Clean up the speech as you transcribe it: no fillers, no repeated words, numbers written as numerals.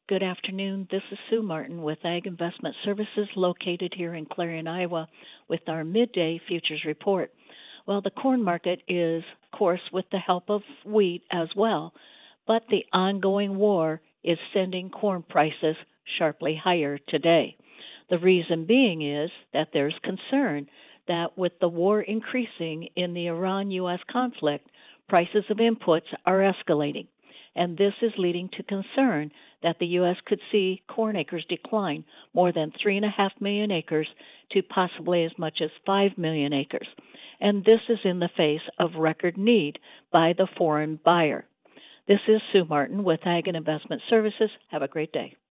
Good afternoon. This is Sue Martin with Ag Investment Services located here in Clarion, Iowa, with our midday futures report. Well, the corn market is, of course, with the help of wheat as well, but the ongoing war is sending corn prices sharply higher today. The reason being is that there's concern that with the war increasing in the Iran U.S. conflict, prices of inputs are escalating. And this is leading to concern that the U.S. could see corn acres decline more than 3.5 million acres to possibly as much as 5 million acres. And this is in the face of record need by the foreign buyer. This is Sue Martin with Ag and Investment Services. Have a great day.